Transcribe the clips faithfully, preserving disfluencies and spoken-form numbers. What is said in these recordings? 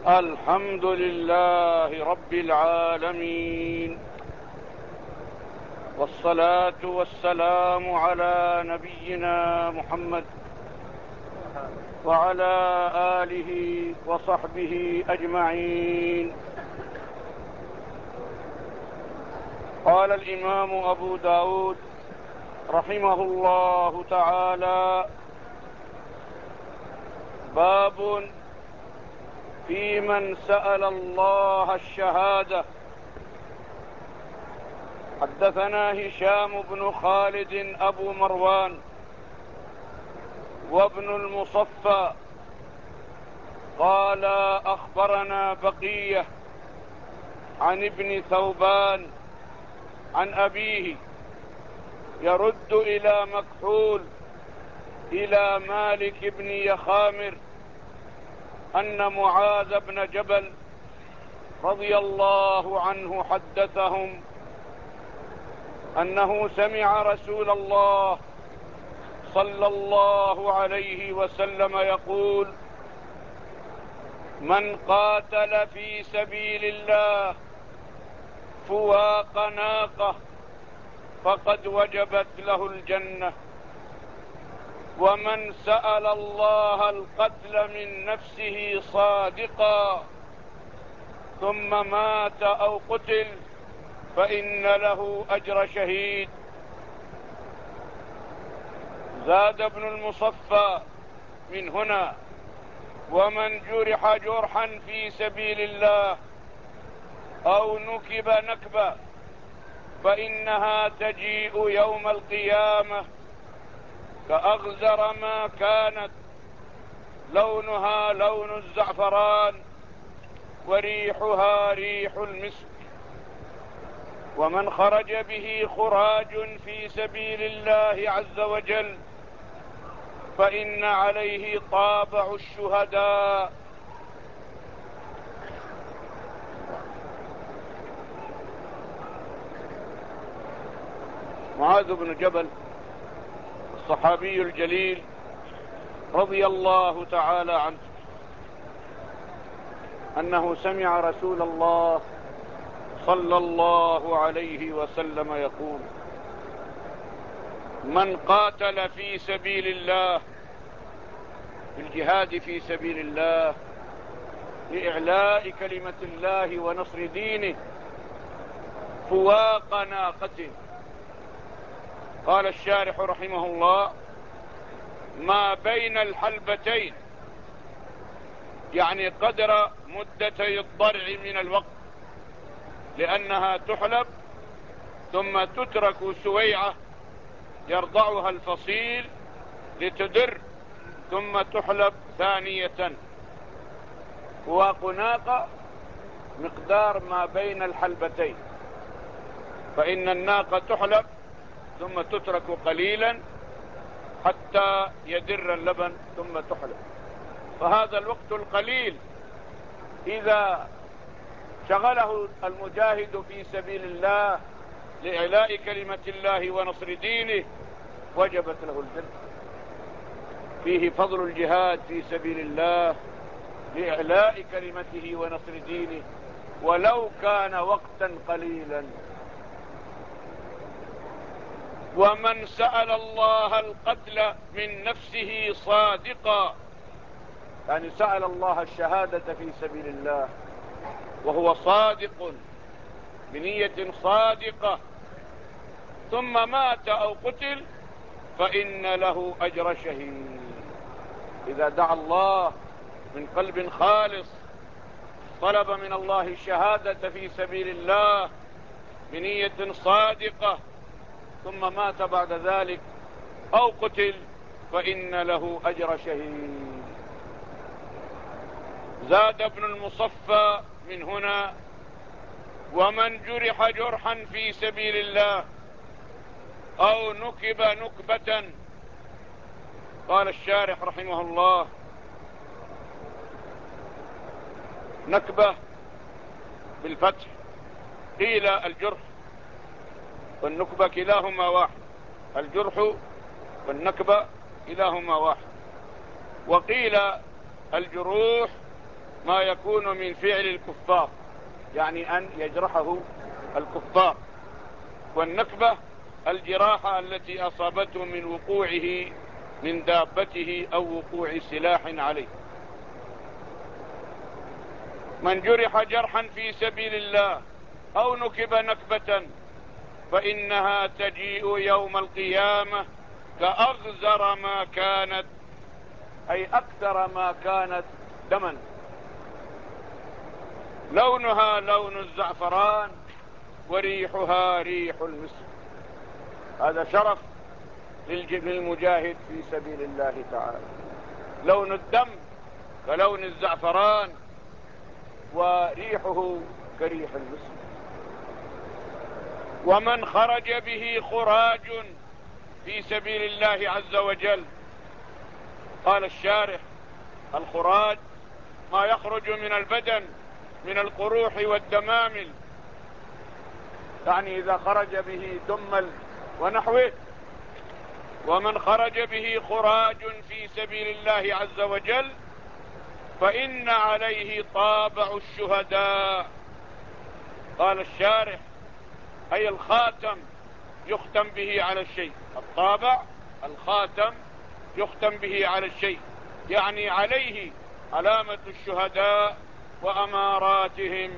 الحمد لله رب العالمين، والصلاة والسلام على نبينا محمد وعلى آله وصحبه أجمعين. قال الإمام أبو داود رحمه الله تعالى: باب في من سأل الله الشهادة. حدثنا هشام بن خالد أبو مروان وابن المصفى قال: أخبرنا بقية عن ابن ثوبان عن أبيه يرد إلى مكحول إلى مالك بن يخامر أن معاذ بن جبل رضي الله عنه حدثهم أنه سمع رسول الله صلى الله عليه وسلم يقول: من قاتل في سبيل الله فواق ناقة فقد وجبت له الجنة، ومن سأل الله القتل من نفسه صادقا ثم مات أو قتل فإن له أجر شهيد. زاد ابن المصفى من هنا: ومن جرح جرحا في سبيل الله أو نكب نكبة فإنها تجيء يوم القيامة كأغزر ما كانت، لونها لون الزعفران وريحها ريح المسك. ومن خرج به خراج في سبيل الله عز وجل فإن عليه طابع الشهداء. معاذ بن جبل الصحابي الجليل رضي الله تعالى عنه أنه سمع رسول الله صلى الله عليه وسلم يقول: من قاتل في سبيل الله، في الجهاد في سبيل الله لإعلاء كلمة الله ونصر دينه، فواق ناقة. قال الشارح رحمه الله: ما بين الحلبتين، يعني قدر مدتي الضرع من الوقت، لأنها تحلب ثم تترك سويعة يرضعها الفصيل لتدر ثم تحلب ثانية. فواق ناقة مقدار ما بين الحلبتين، فإن الناقة تحلب ثم تترك قليلا حتى يدر اللبن ثم تحلب، فهذا الوقت القليل إذا شغله المجاهد في سبيل الله لإعلاء كلمة الله ونصر دينه وجبت له الجنة. فيه فضل الجهاد في سبيل الله لإعلاء كلمته ونصر دينه ولو كان وقتا قليلا. ومن سأل الله القتل من نفسه صادقا، يعني سأل الله الشهادة في سبيل الله وهو صادق بنية صادقة ثم مات أو قتل فإن له أجر شهيد. إذا دعا الله من قلب خالص، طلب من الله الشهادة في سبيل الله بنية صادقة ثم مات بعد ذلك أو قتل فإن له أجر شهيد. زاد ابن المصفى من هنا: ومن جرح جرحا في سبيل الله أو نكب نكبة. قال الشارح رحمه الله: نكبة بالفتح، قيل الجرح والنكبة كلاهما واحد، الجرح والنكبة كلاهما واحد، وقيل الجروح ما يكون من فعل الكفار، يعني أن يجرحه الكفار. والنكبة الجراحة التي أصابته من وقوعه من دابته أو وقوع سلاح عليه. من جرح جرحا في سبيل الله أو نكب نكبة فإنها تجيء يوم القيامة كأغزر ما كانت، أي أكثر ما كانت دما، لونها لون الزعفران وريحها ريح المسك. هذا شرف للمجاهد في سبيل الله تعالى. لون الدم كلون الزعفران وريحه كريح المسك. ومن خرج به خراج في سبيل الله عز وجل، قال الشارح: الخراج ما يخرج من البدن من القروح والدمامل، يعني إذا خرج به دمل ونحوه. ومن خرج به خراج في سبيل الله عز وجل فإن عليه طابع الشهداء. قال الشارح: أي الخاتم يختم به على الشيء. الطابع الخاتم يختم به على الشيء، يعني عليه علامة الشهداء وأماراتهم.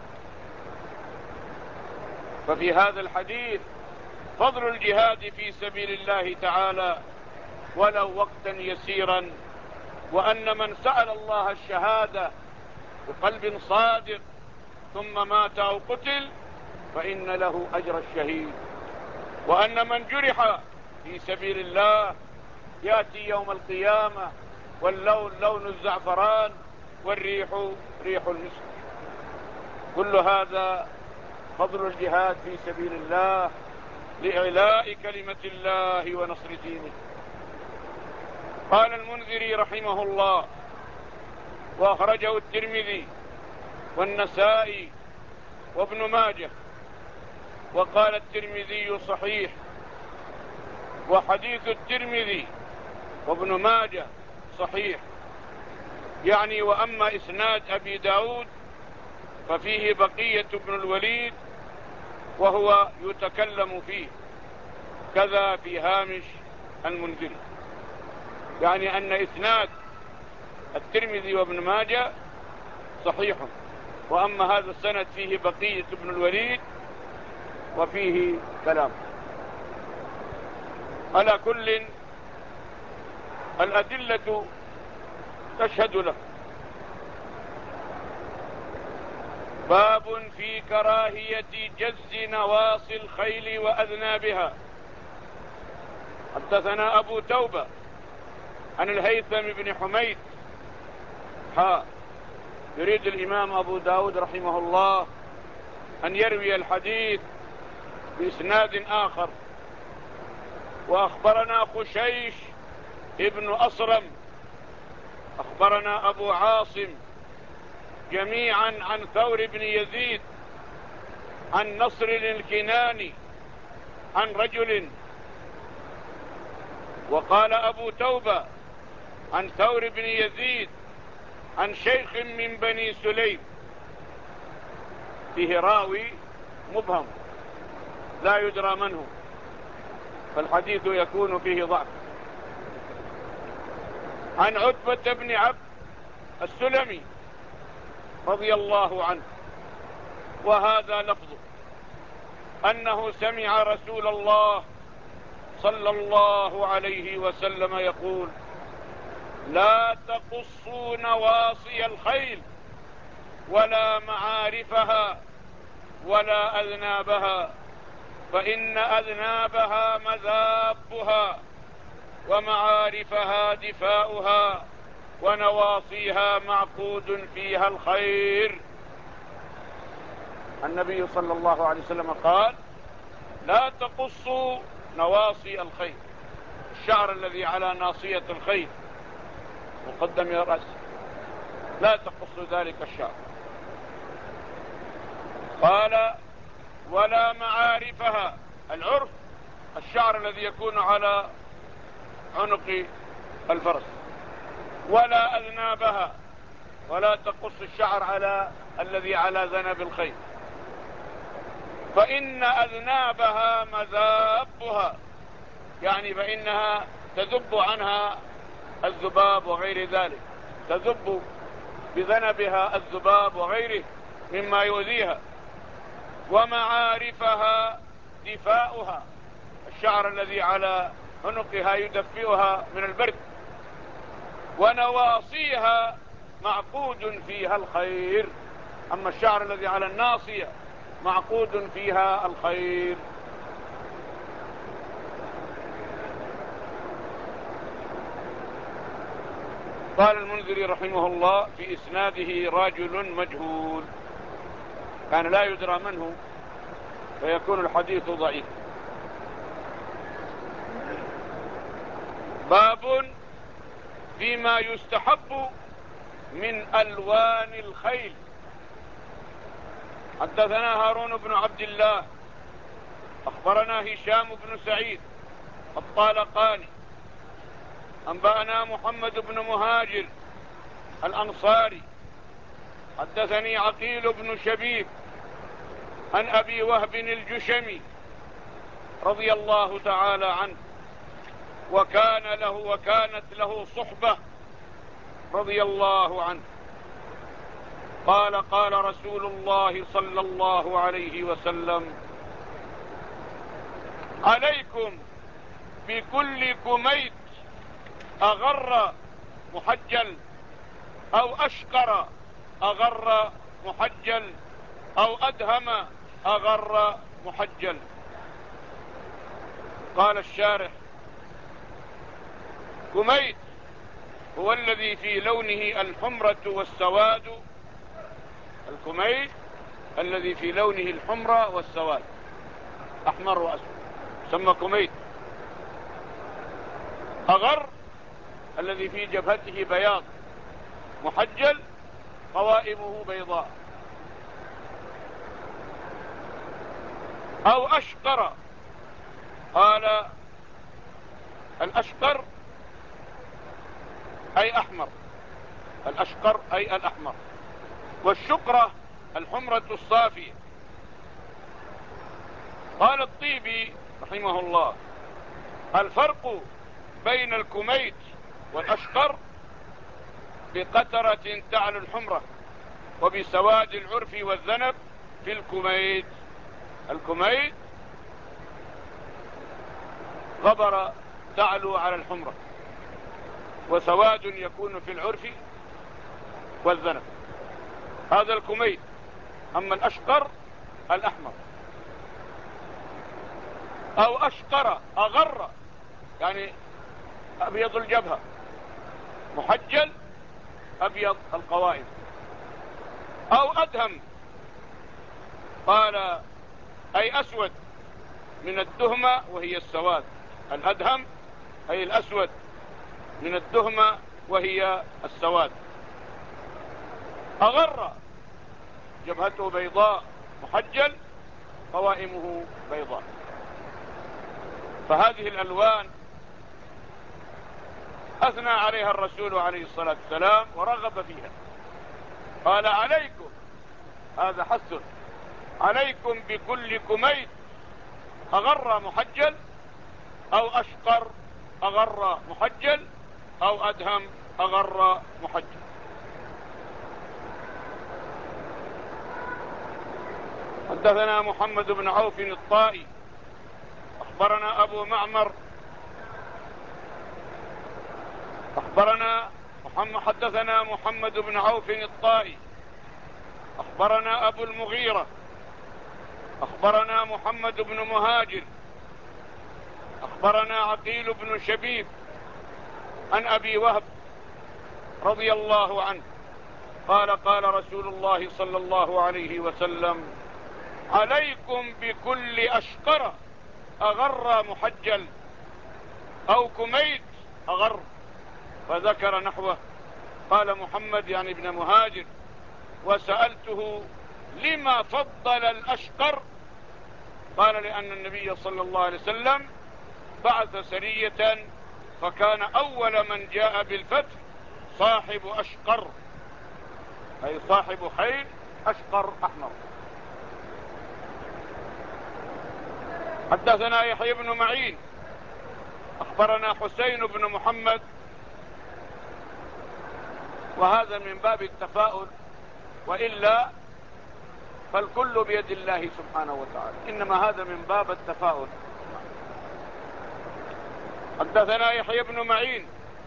ففي هذا الحديث فضل الجهاد في سبيل الله تعالى ولو وقتا يسيرا، وأن من سأل الله الشهادة بقلب صادق ثم مات أو قتل فإن له أجر الشهيد. وأن من جرح في سبيل الله يأتي يوم القيامة واللون لون الزعفران والريح ريح المسك. كل هذا فضل الجهاد في سبيل الله لإعلاء كلمة الله ونصر دينه. قال المنذري رحمه الله: وأخرجه الترمذي والنسائي وابن ماجه، وقال الترمذي صحيح. وحديث الترمذي وابن ماجه صحيح، يعني وأما إسناد أبي داود ففيه بقية بن الوليد وهو يتكلم فيه، كذا في هامش المنذري، يعني أن إسناد الترمذي وابن ماجه صحيح، وأما هذا السند فيه بقية بن الوليد وفيه كلام. على كل الأدلة تشهد له. باب في كراهية جز نواصي الخيل وأذنابها. حدثنا أبو توبة عن الهيثم بن حميد ها يريد الإمام أبو داود رحمه الله أن يروي الحديث بإسناد آخر. وأخبرنا خشيش ابن أصرم أخبرنا أبو عاصم جميعا عن ثور بن يزيد عن نصر الكناني عن رجل. وقال أبو توبة عن ثور بن يزيد عن شيخ من بني سليم، فيه راوي مبهم لا يدرى من هو، فالحديث يكون فيه ضعف. عن عتبة بن عبد السلمي رضي الله عنه، وهذا لفظه، أنه سمع رسول الله صلى الله عليه وسلم يقول: لا تقصوا نواصي الخيل ولا معارفها ولا أذنابها، فإن أذنابها مذابها ومعارفها دفاؤها ونواصيها معقود فيها الخير. النبي صلى الله عليه وسلم قال: لا تقصوا نواصي الخيل، الشعر الذي على ناصية الخيل مقدم الرأس، لا تقصوا ذلك الشعر. قال: ولا معارفها، العرف الشعر الذي يكون على عنق الفرس، ولا أذنابها، ولا تقص الشعر على الذي على ذنب الخيل، فإن أذنابها مذابها، يعني فإنها تذب عنها الذباب وغير ذلك، تذب بذنبها الذباب وغيره مما يؤذيها. ومعارفها دفاؤها، الشعر الذي على عنقها يدفئها من البرد. ونواصيها معقود فيها الخير، أما الشعر الذي على الناصية معقود فيها الخير. قال المنذري رحمه الله في إسناده رجل مجهول، كان لا يدرى من هو، فيكون الحديث ضعيف. باب فيما يستحب من ألوان الخيل. حدثنا هارون بن عبد الله أخبرنا هشام بن سعيد الطالقاني أنبأنا محمد بن مهاجر الأنصاري حدثني عقيل بن شبيب عن أبي وهب الجشمي رضي الله تعالى عنه، وكان له وكانت له صحبة رضي الله عنه، قال قال رسول الله صلى الله عليه وسلم: عليكم بكل كميت أغر محجل أو أشقر أغر محجل أو أدهم أغر محجل. قال الشارح: كميت هو الذي في لونه الحمرة والسواد، الكميت الذي في لونه الحمرة والسواد، أحمر وأسود، سمى كميت. أغر الذي في جبهته بياض، محجل قوائمه بيضاء. أو أشقر، قال الأشقر أي أحمر، الأشقر أي الأحمر، والشقرة الحمرة الصافية. قال الطيبي رحمه الله: الفرق بين الكميت والأشقر بقترة تعلو الحمرة، وبسواد العرف والذنب في الكميت. الكميت غبر تعلو على الحمرة، وسواد يكون في العرف والذنب، هذا الكميت. أما الأشقر الأحمر. أو أشقر أغر يعني أبيض الجبهة، محجل أبيض القوائم. أو أدهم، قال أي أسود من الدهمة وهي السواد، الأدهم أي الأسود من الدهمة وهي السواد. أغر جبهته بيضاء، محجل قوائمه بيضاء. فهذه الألوان أثنى عليها الرسول عليه الصلاة والسلام ورغب فيها. قال: عليكم، هذا حث، عليكم بكل كميت أغر محجل أو أشقر أغر محجل أو أدهم أغر محجل. حدثنا محمد بن عوف الطائي أخبرنا أبو معمر أخبرنا محمد حدثنا محمد بن عوف الطائي أخبرنا أبو المغيرة أخبرنا محمد بن مهاجر أخبرنا عقيل بن شبيب عن أبي وهب رضي الله عنه قال قال رسول الله صلى الله عليه وسلم: عليكم بكل أشقر أغر محجل أو كميت أغر، فذكر نحوه. قال محمد يعني ابن مهاجر: وسألته لما فضل الأشقر؟ قال: لأن النبي صلى الله عليه وسلم بعث سرية، فكان أول من جاء بالفتح صاحب أشقر، أي صاحب خيل أشقر أحمر. حدثنا يحيى بن معين أخبرنا حسين بن محمد، وهذا من باب التفاؤل، وإلا فالكل بيد الله سبحانه وتعالى، إنما هذا من باب التفاؤل. حدثنا يحيى بن معين.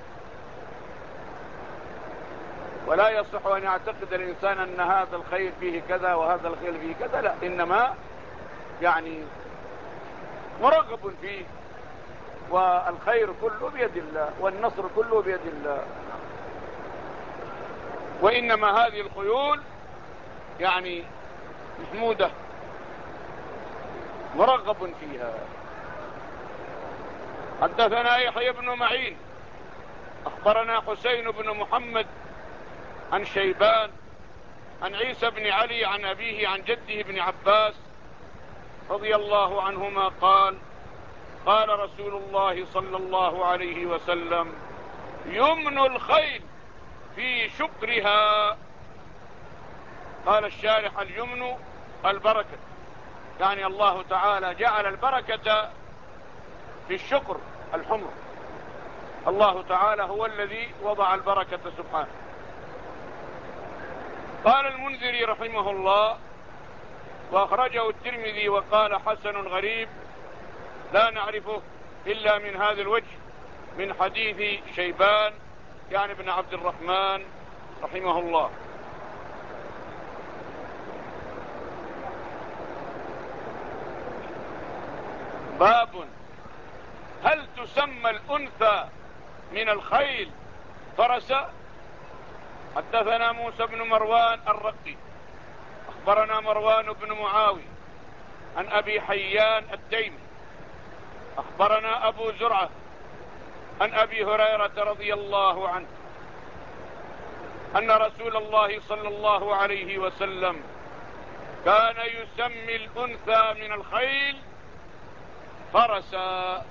ولا يصح أن يعتقد الإنسان أن هذا الخير فيه كذا وهذا الخير فيه كذا، لا، إنما يعني مرغب فيه، والخير كله بيد الله، والنصر كله بيد الله. وإنما هذه الخيول يعني محمودة مرغب فيها. حدثنا يحيى بن معين أخبرنا حسين بن محمد عن شيبان عن عيسى بن علي عن أبيه عن جده بن عباس رضي الله عنهما قال: قال رسول الله صلى الله عليه وسلم: يمن الخيل في شقرها. قال الشارح: اليمن البركة، يعني الله تعالى جعل البركة في الشقر الحمر، الله تعالى هو الذي وضع البركة سبحانه. قال المنذري رحمه الله: وأخرجه الترمذي وقال حسن غريب لا نعرفه إلا من هذا الوجه من حديث شيبان يعني ابن عبد الرحمن رحمه الله. باب: هل تسمى الأنثى من الخيل فرسا؟ حدثنا موسى بن مروان الرقي أخبرنا مروان بن معاوية عن أبي حيان التيمي أخبرنا أبو زرعة عن أبي هريرة رضي الله عنه أن رسول الله صلى الله عليه وسلم كان يسمي الأنثى من الخيل فرسا،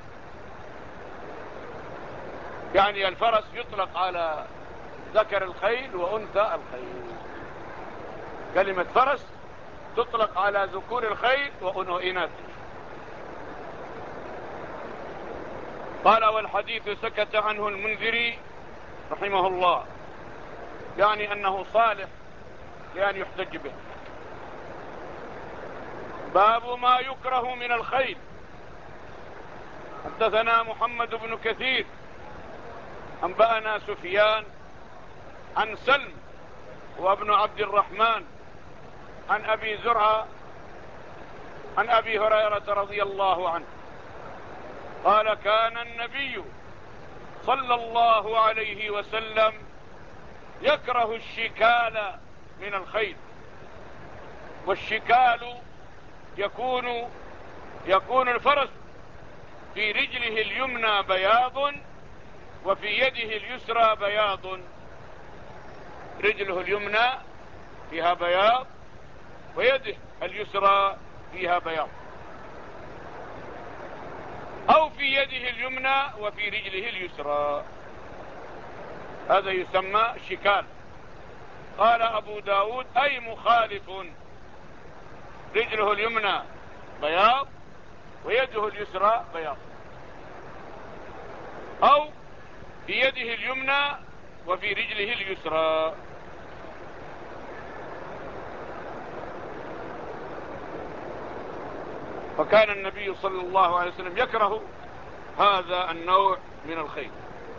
يعني الفرس يطلق على ذكر الخيل وأنثى الخيل. كلمة فرس تطلق على ذكور الخيل وإناثه. قال: والحديث سكت عنه المنذري رحمه الله، يعني أنه صالح لأن يحتج به. باب ما يكره من الخيل. حدثنا محمد بن كثير أنبأنا سفيان عن سلم وابن عبد الرحمن عن أبي زرعة عن أبي هريرة رضي الله عنه قال: كان النبي صلى الله عليه وسلم يكره الشكال من الخيل. والشكال يكون يكون الفرس في رجله اليمنى بياض وفي يده اليسرى بياض. رجله اليمنى فيها بياض ويده اليسرى فيها بياض، أو في يده اليمنى وفي رجله اليسرى، هذا يسمى شكال. قال أبو داود: أي مخالف، رجله اليمنى بياض ويده اليسرى بياض، أو في يده اليمنى وفي رجله اليسرى. فكان النبي صلى الله عليه وسلم يكره هذا النوع من الخيل.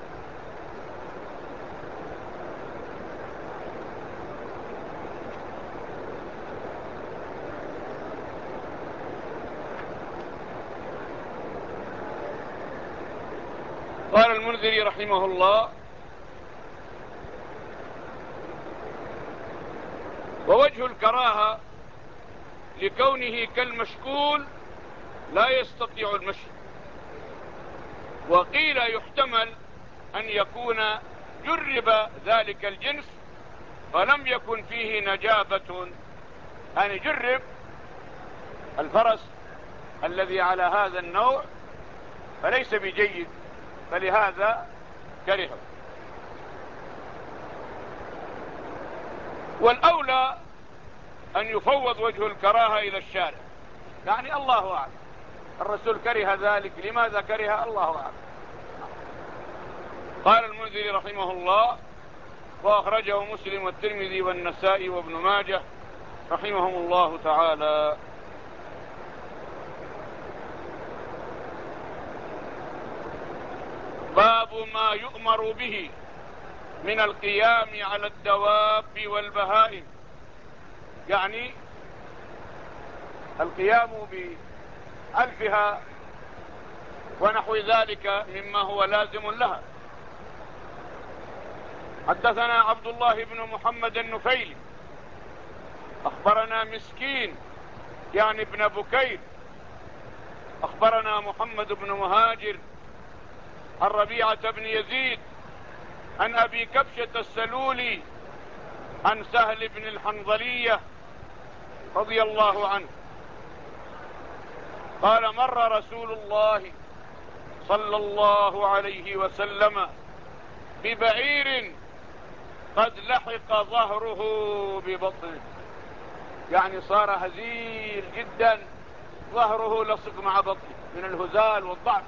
قال المنذري رحمه الله: ووجه الكراهة لكونه كالمشكول لا يستطيع المشي. وقيل يحتمل أن يكون جرب ذلك الجنس فلم يكن فيه نجابة، يعني جرب الفرس الذي على هذا النوع فليس بجيد، فلهذا كرهه. والأولى أن يفوض وجه الكراهة إلى الشارع، يعني الله أعلم، الرسول كره ذلك، لماذا كره الله أعلم. قال المنذري رحمه الله: وأخرجه مسلم والترمذي والنسائي وابن ماجه رحمهم الله تعالى. باب ما يؤمر به من القيام على الدواب والبهائم، يعني القيام بألفها ونحو ذلك مما هو لازم لها. حدثنا عبد الله بن محمد النفيلي أخبرنا مسكين يعني ابن بكير أخبرنا محمد بن مهاجر عن ربيعة بن يزيد عن أبي كبشة السلولي عن سهل بن الحنظلية رضي الله عنه قال: مر رسول الله صلى الله عليه وسلم ببعير قد لحق ظهره ببطنه، يعني صار هزيل جدا، ظهره لصق مع بطنه من الهزال والضعف.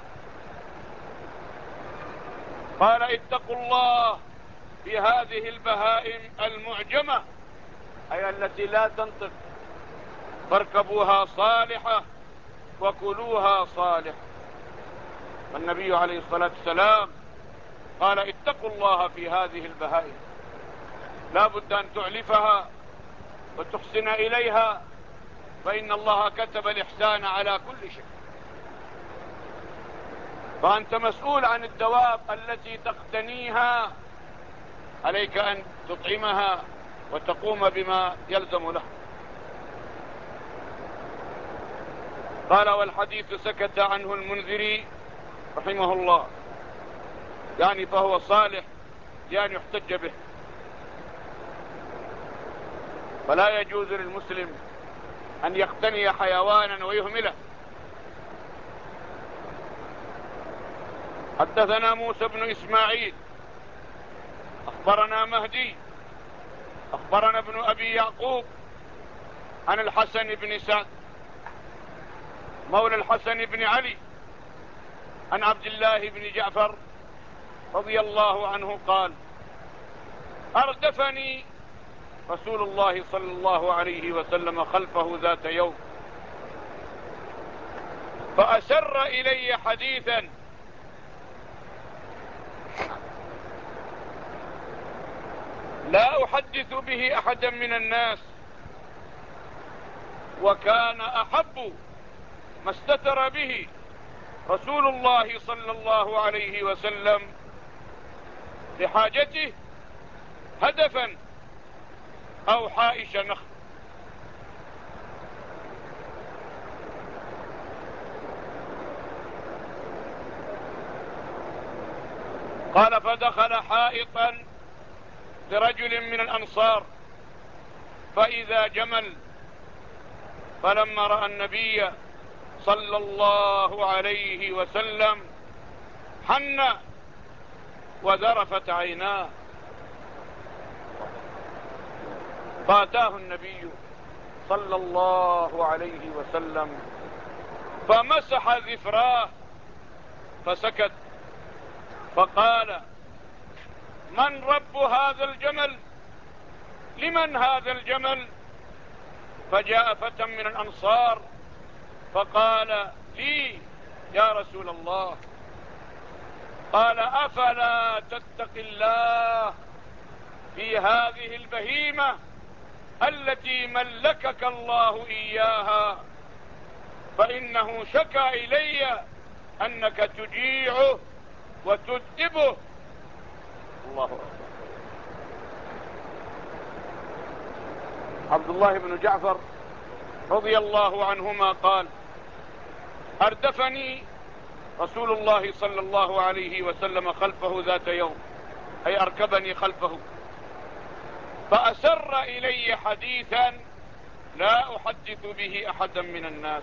قال: اتقوا الله في هذه البهائم المعجمة، أي التي لا تنطق، فاركبوها صالحة وكلوها صالحة. والنبي عليه الصلاة والسلام قال: اتقوا الله في هذه البهائم، لا بد أن تعلفها وتحسن إليها، فإن الله كتب الإحسان على كل شيء. فأنت مسؤول عن الدواب التي تقتنيها، عليك أن تطعمها وتقوم بما يلزم له. قال: والحديث سكت عنه المنذري رحمه الله، يعني فهو صالح، يعني يحتج به، فلا يجوز للمسلم أن يقتني حيوانا ويهمله. حدثنا موسى بن إسماعيل أخبرنا مهدي أخبرنا ابن أبي يعقوب عن الحسن بن سعد مولى الحسن بن علي عن عبد الله بن جعفر رضي الله عنه قال: أردفني رسول الله صلى الله عليه وسلم خلفه ذات يوم، فأسر إلي حديثا لا أحدث به أحدا من الناس، وكان أحب ما استتر به رسول الله صلى الله عليه وسلم لحاجته هدفا أو حائش نخل. قال: فدخل حائطا لرجل من الأنصار فإذا جمل، فلما رأى النبي صلى الله عليه وسلم حن وذرفت عيناه، فأتاه النبي صلى الله عليه وسلم فمسح ذفراه فسكت، فقال: من رب هذا الجمل؟ لمن هذا الجمل؟ فجاء فتى من الأنصار فقال: لي يا رسول الله. قال: أفلا تتق الله في هذه البهيمة التي ملكك الله إياها، فإنه شكى إلي أنك تجيعه وتدبه. الله أكبر. عبد الله بن جعفر رضي الله عنهما قال: أردفني رسول الله صلى الله عليه وسلم خلفه ذات يوم، أي أركبني خلفه، فأسر إلي حديثا لا أحدث به أحدا من الناس.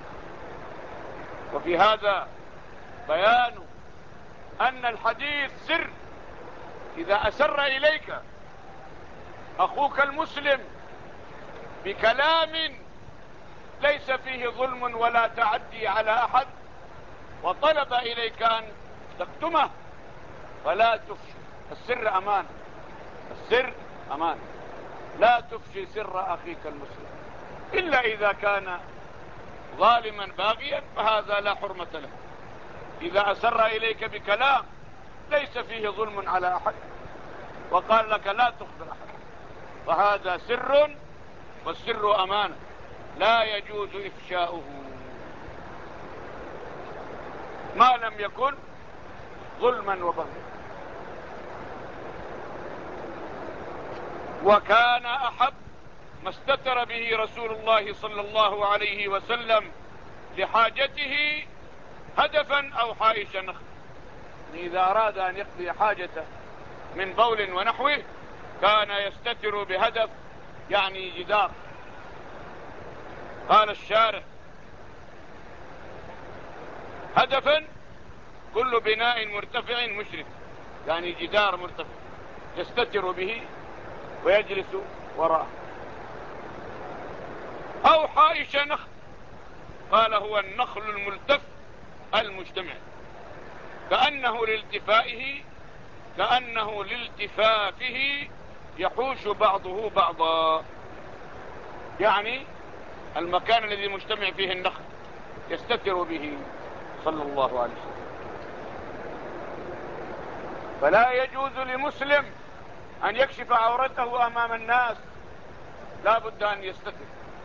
وفي هذا بيان أن الحديث سر، إذا أسر إليك أخوك المسلم بكلام ليس فيه ظلم ولا تعدي على أحد وطلب إليك أن تكتمه فلا تفشي. السر أمان، السر أمان، لا تفشي سر أخيك المسلم إلا إذا كان ظالما باغيا فهذا لا حرمة له. إذا أسر إليك بكلام ليس فيه ظلم على أحد وقال لك لا تخبر أحد فهذا سر، والسر أمانة لا يجوز إفشاؤه ما لم يكن ظلما وبغيا. وكان أحب ما استتر به رسول الله صلى الله عليه وسلم لحاجته هدفا أو حائش نخل. إذا أراد أن يقضي حاجته من بول ونحوه كان يستتر بهدف يعني جدار. قال الشارع هدفا كل بناء مرتفع مشرف، يعني جدار مرتفع يستتر به ويجلس وراءه. أو حائش نخل، قال هو النخل الملتف المجتمع كأنه لالتفائه كأنه لالتفافه يحوش بعضه بعضا، يعني المكان الذي مجتمع فيه النخل يستتر به صلى الله عليه وسلم. فلا يجوز لمسلم أن يكشف عورته أمام الناس، لا بد أن يستتر.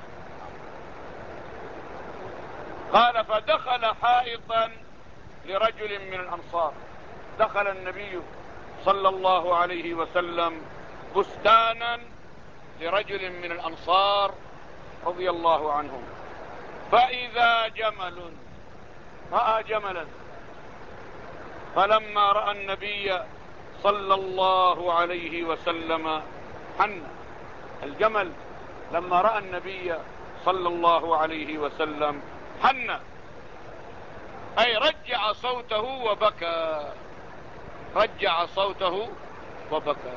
قال فدخل حائطا لرجل من الأنصار، دخل النبي صلى الله عليه وسلم بستانا لرجل من الأنصار رضي الله عنهم، فإذا جمل، رأى جملا، فلما رأى النبي صلى الله عليه وسلم حن. الجمل لما رأى النبي صلى الله عليه وسلم حن، أي رجع صوته وبكى، رجع صوته وبكى.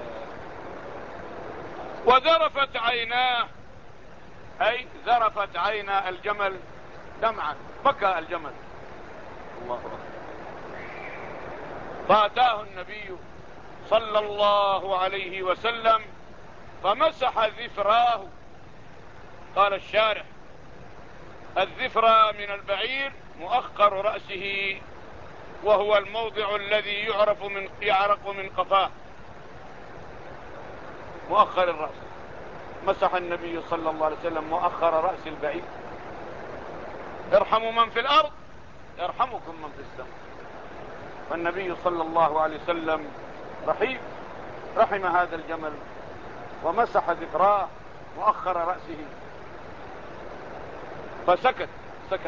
وذرفت عيناه، أي ذرفت عينا الجمل دمعا، بكى الجمل. الله أكبر. فأتاه النبي صلى الله عليه وسلم فمسح ذفراه. قال الشارح الذفرى من البعير مؤخر رأسه، وهو الموضع الذي يعرف من يعرق من قفاه، مؤخر الرأس. مسح النبي صلى الله عليه وسلم مؤخر رأس البعير. ارحموا من في الأرض يرحمكم من في السماء. فالنبي صلى الله عليه وسلم رحيم، رحم هذا الجمل ومسح ذكراه مؤخر رأسه فسكت، سكت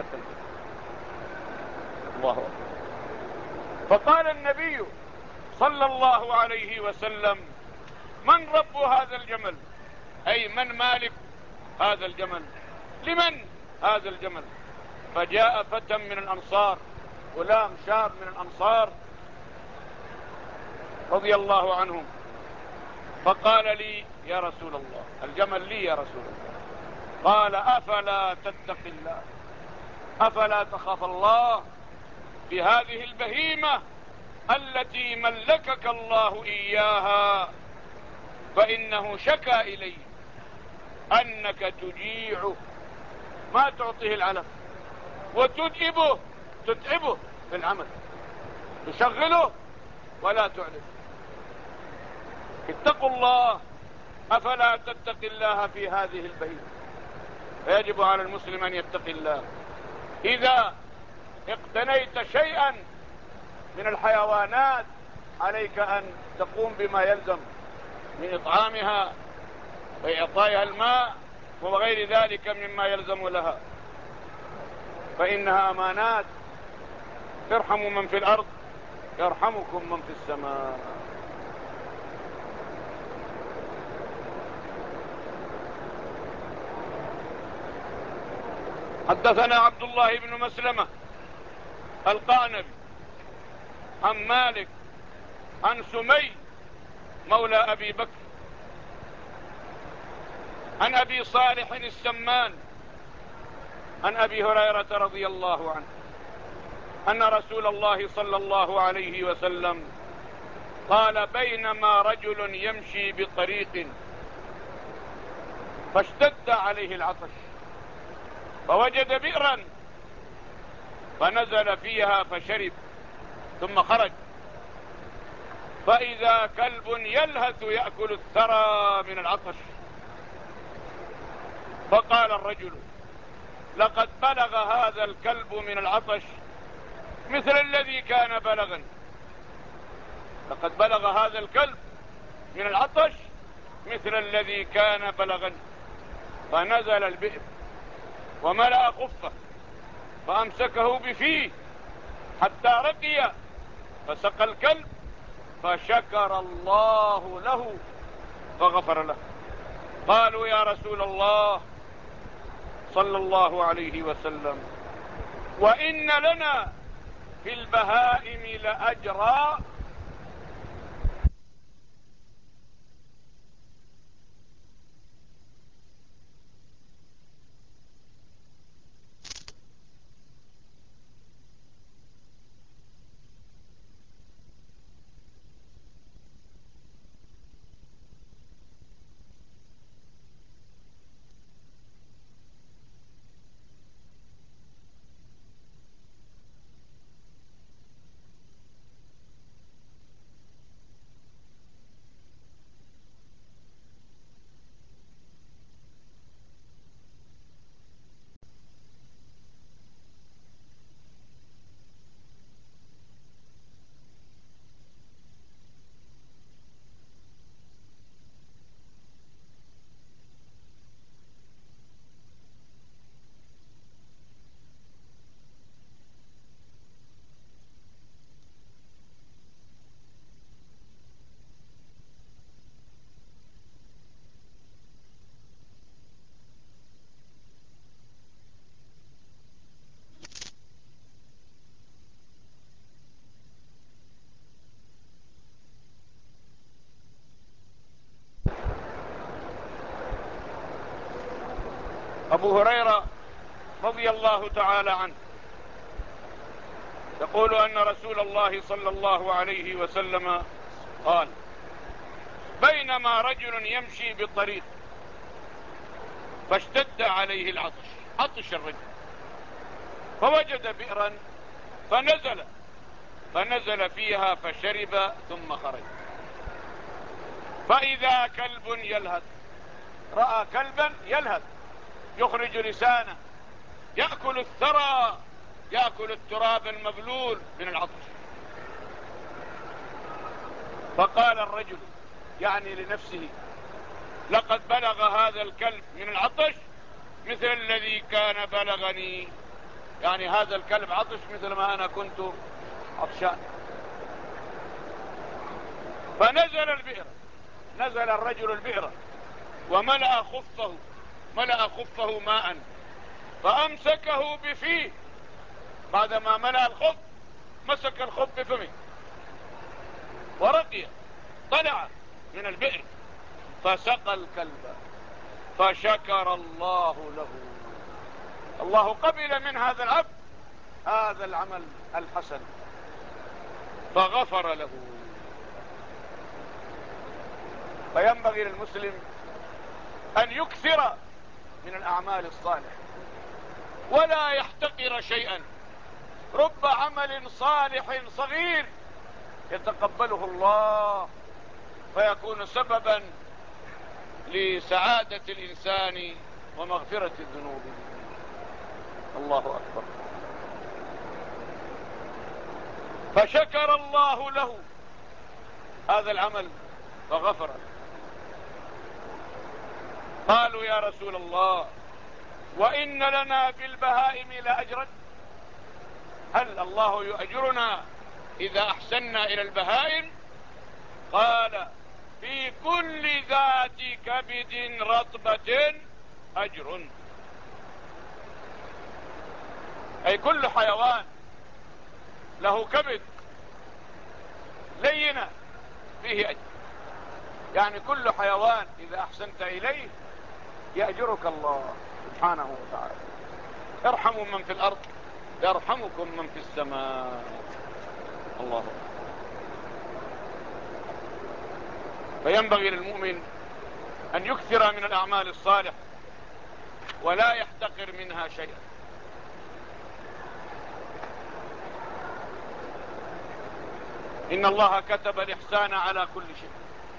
الله أكبر. فقال النبي صلى الله عليه وسلم من رب هذا الجمل، أي من مالك هذا الجمل، لمن هذا الجمل؟ فجاء فتى من الأنصار، غلام شاب من الأنصار رضي الله عنهم، فقال لي يا رسول الله الجمل لي يا رسول الله. قال أفلا تتق الله، أفلا تخاف الله بهذه البهيمة التي ملكك الله إياها، فإنه شكا إلي أنك تجيعه، ما تعطيه العلف، وتدئبه، تتعبه في العمل، تشغله ولا تعلم. اتقوا الله، أفلا تتق الله في هذه البهيمة. فيجب على المسلم أن يتقي الله. إذا اقتنيت شيئا من الحيوانات عليك أن تقوم بما يلزم من إطعامها وإعطائها الماء وغير ذلك مما يلزم لها، فإنها أمانات. ترحموا من في الأرض يرحمكم من في السماء. حدثنا عبد الله بن مسلمة القعنبي عن مالك عن سمي مولى أبي بكر عن أبي صالح السمان عن أبي هريرة رضي الله عنه أن رسول الله صلى الله عليه وسلم قال: بينما رجل يمشي بطريق فاشتد عليه العطش فوجد بئرا فنزل فيها فشرب ثم خرج، فإذا كلب يلهث يأكل الثرى من العطش. فقال الرجل: لقد بلغ هذا الكلب من العطش مثل الذي كان بلغني. لقد بلغ هذا الكلب من العطش مثل الذي كان بلغني. فنزل البئر وملأ خفه فأمسكه بفيه حتى رقي فسقى الكلب فشكر الله له فغفر له. قالوا: يا رسول الله صلى الله عليه وسلم، وإن لنا في البهائم لأجرا. أبو هريرة رضي الله تعالى عنه يقول أن رسول الله صلى الله عليه وسلم قال: بينما رجل يمشي بالطريق فاشتد عليه العطش، عطش الرجل، فوجد بئرا فنزل فنزل فيها فشرب ثم خرج، فإذا كلب يلهث، رأى كلبا يلهث يخرج لسانه يأكل الثرى، يأكل التراب المبلول من العطش. فقال الرجل يعني لنفسه: لقد بلغ هذا الكلب من العطش مثل الذي كان بلغني، يعني هذا الكلب عطش مثل ما أنا كنت عطشان. فنزل البئر، نزل الرجل البئر وملأ خفه ملأ خفه ماء فأمسكه بفيه. بعدما ملأ الخف مسك الخف بفمه ورقي، طلع من البئر فسقى الكلب فشكر الله له. الله قبل من هذا العبد هذا العمل الحسن فغفر له. فينبغي للمسلم أن يكثر من الأعمال الصالحة ولا يحتقر شيئا. رب عمل صالح صغير يتقبله الله فيكون سببا لسعادة الإنسان ومغفرة الذنوب. الله أكبر. فشكر الله له هذا العمل فغفر. قالوا: يا رسول الله، وإن لنا في البهائم لأجرا؟ هل الله يؤجرنا إذا أحسنا إلى البهائم؟ قال: في كل ذات كبد رطبة أجر. أي كل حيوان له كبد لينة فيه أجر، يعني كل حيوان إذا أحسنت إليه يأجرك الله سبحانه وتعالى. ارحموا من في الأرض يرحمكم من في السماء. الله أكبر. فينبغي للمؤمن أن يكثر من الأعمال الصالحة ولا يحتقر منها شيئا. إن الله كتب الإحسان على كل شيء.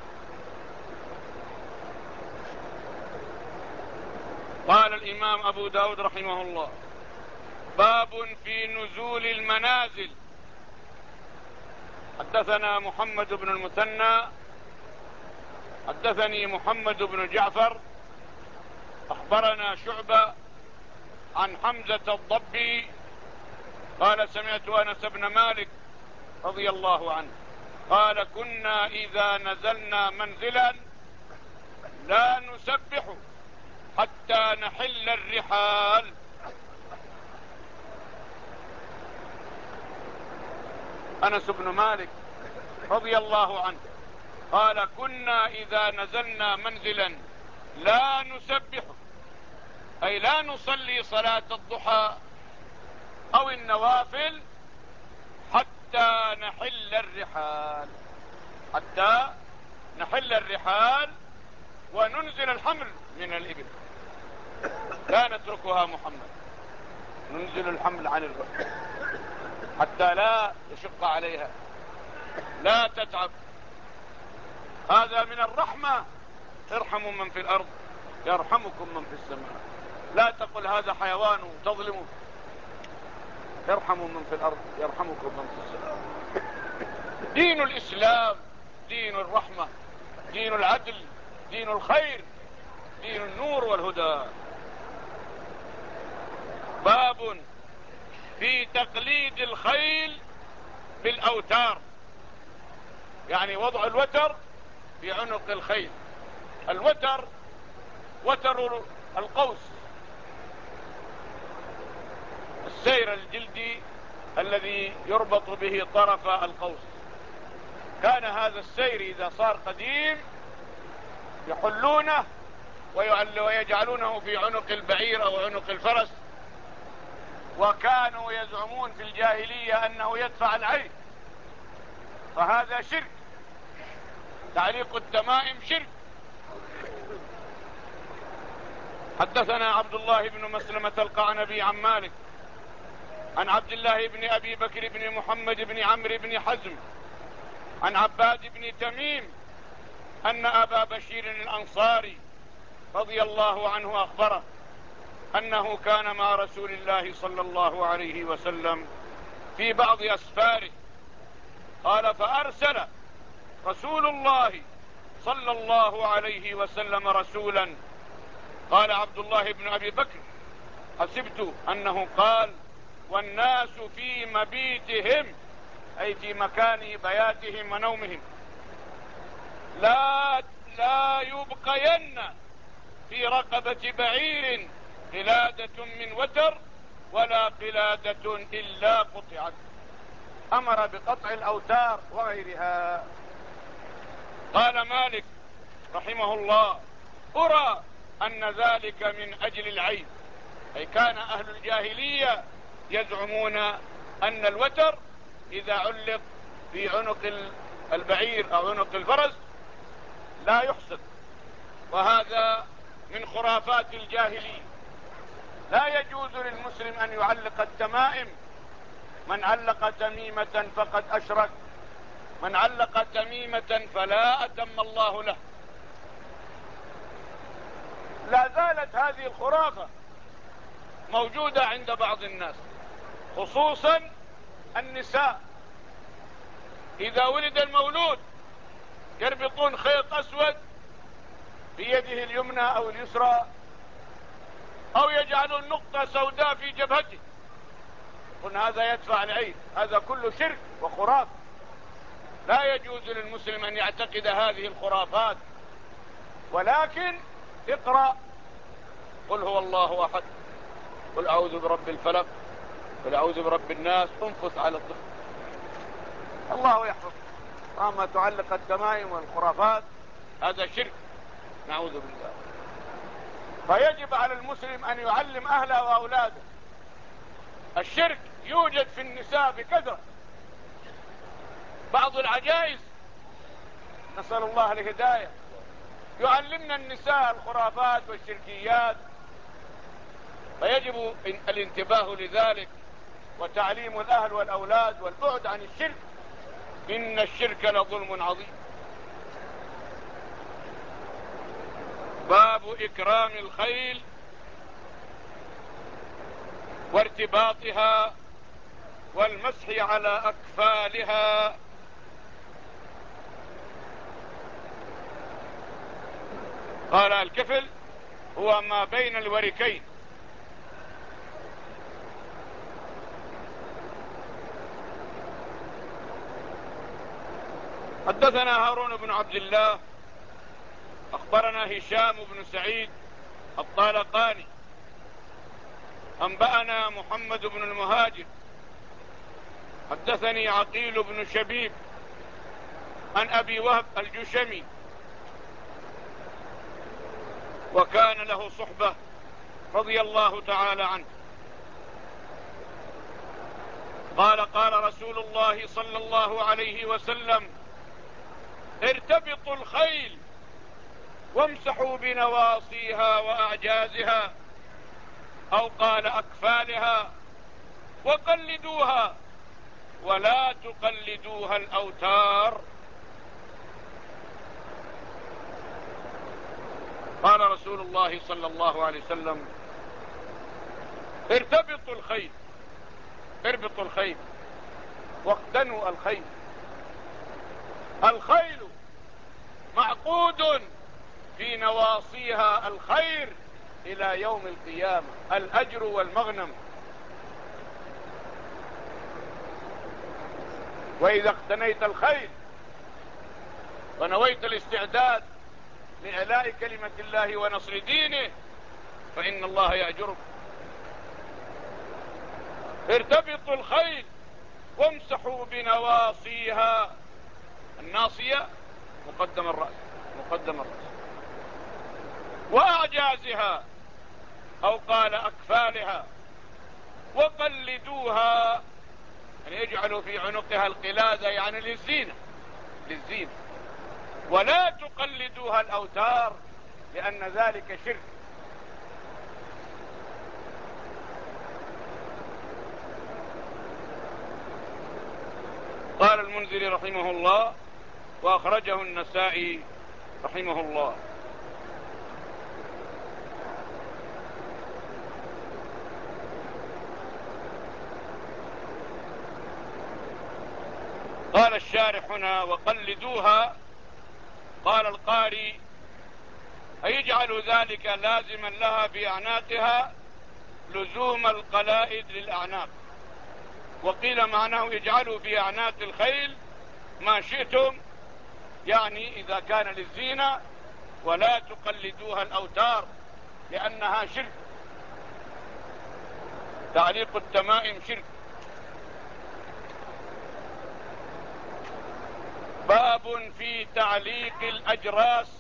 قال الإمام أبو داود رحمه الله: باب في نزول المنازل. حدثنا محمد بن المثنى حدثني محمد بن جعفر أخبرنا شعبة عن حمزة الضبي قال: سمعت أنس بن مالك رضي الله عنه قال: كنا إذا نزلنا منزلا لا نسبح حتى نحل الرحال. أنس بن مالك رضي الله عنه قال: كنا إذا نزلنا منزلا لا نسبح، أي لا نصلي صلاة الضحى أو النوافل حتى نحل الرحال، حتى نحل الرحال وننزل الحمل من الإبل. لا نتركها محمد، ننزل الحمل عن الرحل حتى لا يشق عليها، لا تتعب. هذا من الرحمة. ارحموا من في الأرض يرحمكم من في السماء. لا تقل هذا حيوان تظلمه. ارحموا من في الأرض يرحمكم من في السماء. دين الإسلام دين الرحمة، دين العدل، دين الخير، دين النور والهدى. باب في تقليد الخيل بالأوتار، يعني وضع الوتر في عنق الخيل. الوتر وتر القوس، السير الجلدي الذي يربط به طرف القوس. كان هذا السير إذا صار قديم يحلونه ويجعلونه في عنق البعير أو عنق الفرس. وكانوا يزعمون في الجاهلية أنه يدفع العين، فهذا شرك. تعليق التمائم شرك. حدثنا عبد الله بن مسلمة القعنبي عن مالك عن عبد الله بن أبي بكر بن محمد بن عمرو بن حزم عن عباد بن تميم أن أبا بشير الأنصاري رضي الله عنه أخبره أنه كان مع رسول الله صلى الله عليه وسلم في بعض أسفاره. قال: فأرسل رسول الله صلى الله عليه وسلم رسولا. قال عبد الله بن أبي بكر: حسبت أنه قال: والناس في مبيتهم، أي في مكان بياتهم ونومهم، لا لا يبقين في رقبة بعير قلادة من وتر ولا قلادة إلا قطعت. أمر بقطع الأوتار وغيرها. قال مالك رحمه الله: أرى أن ذلك من أجل العيب، أي كان أهل الجاهلية يزعمون أن الوتر إذا علق في عنق البعير أو عنق الفرس لا يحسن، وهذا من خرافات الجاهلية. لا يجوز للمسلم أن يعلق التمائم. من علق تميمة فقد أشرك، من علق تميمة فلا أتم الله له. لا زالت هذه الخرافة موجودة عند بعض الناس، خصوصا النساء. إذا ولد المولود يربطون خيط أسود في يده اليمنى أو اليسرى، أو يجعلون نقطة سوداء في جبهته. قلنا هذا يدفع العيد. هذا كله شرك وخرافة. لا يجوز للمسلم أن يعتقد هذه الخرافات، ولكن اقرأ: قل هو الله أحد، قل أعوذ برب الفلق، قل أعوذ برب الناس، انفث على الطفل، الله يحفظ. أما تعلق التمائم والخرافات هذا شرك، نعوذ بالله. فيجب على المسلم أن يعلم أهله وأولاده. الشرك يوجد في النساء بكثرة. بعض العجائز، نسأل الله الهداية، يعلمنا النساء الخرافات والشركيات، فيجب الانتباه لذلك وتعليم الأهل والأولاد والبعد عن الشرك، إن الشرك لظلم عظيم. باب إكرام الخيل وارتباطها والمسح على أكفالها. قال الكفل هو ما بين الوركين. حدثنا هارون بن عبد الله أخبرنا هشام بن سعيد الطالقاني أنبأنا محمد بن المهاجر حدثني عقيل بن شبيب عن أبي وهب الجشمي وكان له صحبة رضي الله تعالى عنه قال قال رسول الله صلى الله عليه وسلم: ارتبطوا الخيل وامسحوا بنواصيها وأعجازها، أو قال أكفالها، وقلدوها ولا تقلدوها الأوتار. قال رسول الله صلى الله عليه وسلم: ارتبطوا الخيل، اربطوا الخيل واقتنوا الخيل. الخيل معقود في نواصيها الخير إلى يوم القيامة، الأجر والمغنم. وإذا اقتنيت الخيل ونويت الاستعداد لإعلاء كلمة الله ونصر دينه فإن الله يأجرك. ارتبطوا الخيل وامسحوا بنواصيها. الناصية مقدم الرأس، مقدم الرأس. وأعجازها، أو قال أكفالها، وقلدوها، يعني يجعلوا في عنقها القلادة، يعني للزينة، للزينة. ولا تقلدوها الأوتار لأن ذلك شرك. قال المنذري رحمه الله وأخرجه النسائي رحمه الله: قال الشارح هنا: وقلدوها. قال القاري: أيجعل ذلك لازما لها في أعناقها لزوم القلائد للأعناق. وقيل معناه: اجعلوا في أعناق الخيل ما شئتم، يعني إذا كان للزينة، ولا تقلدوها الأوتار لأنها شرك. تعليق التمائم شرك. باب في تعليق الأجراس.